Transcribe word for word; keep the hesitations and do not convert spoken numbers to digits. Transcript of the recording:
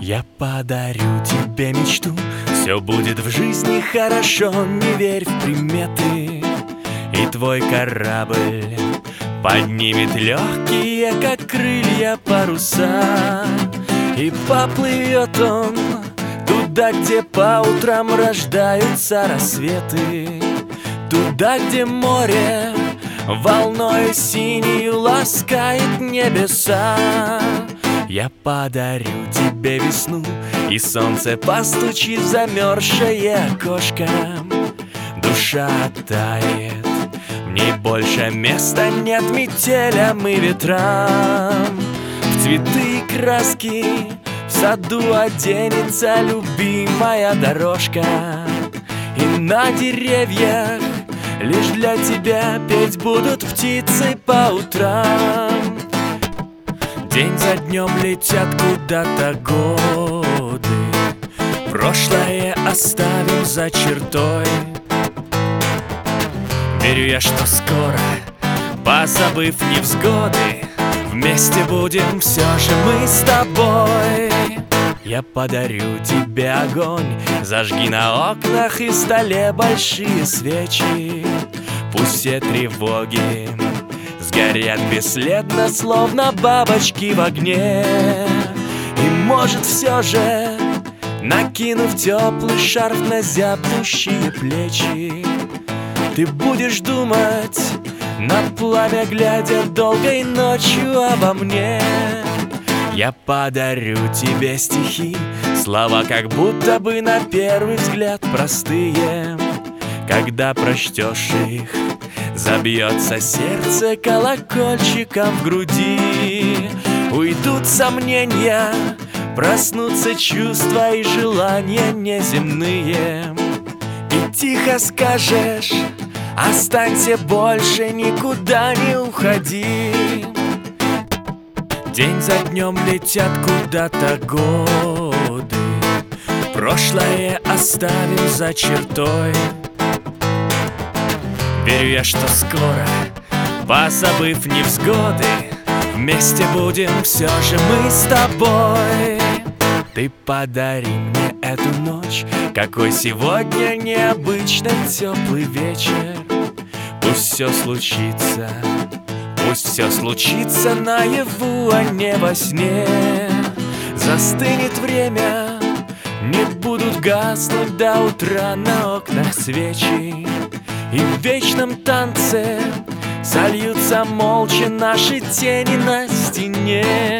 Я подарю тебе мечту, все будет в жизни хорошо, не верь в приметы. И твой корабль поднимет легкие, как крылья, паруса. И поплывет он туда, где по утрам рождаются рассветы. Туда, где море волною синюю ласкает небеса. Я подарю тебе весну, и солнце постучит в замерзшее окошко. Душа оттает, в ней больше места нет метелям и ветрам. В цветы и краски в саду оденется любимая дорожка. И на деревьях лишь для тебя петь будут птицы по утрам. День за днем летят куда-то годы, прошлое оставим за чертой. Верю я, что скоро, позабыв невзгоды, вместе будем все же мы с тобой. Я подарю тебе огонь, зажги на окнах и столе большие свечи. Пусть все тревоги сгорят бесследно, словно бабочки в огне. И может все же, накинув теплый шарф на зябнущие плечи, ты будешь думать, на пламя глядя долгой ночью обо мне. Я подарю тебе стихи, слова как будто бы на первый взгляд простые. Когда прочтешь их, забьется сердце колокольчиком в груди. Уйдут сомнения, проснутся чувства и желания неземные. И тихо скажешь: останься, больше никуда не уходи. День за днем летят куда-то годы, прошлое оставим за чертой. Верю я, что скоро, позабыв невзгоды, вместе будем все же мы с тобой. Ты подари мне эту ночь, какой сегодня необычно теплый вечер. Пусть все случится, пусть все случится наяву, а не во сне. Застынет время, не будут гаснуть до утра на окнах свечи. И в вечном танце сольются молча наши тени на стене.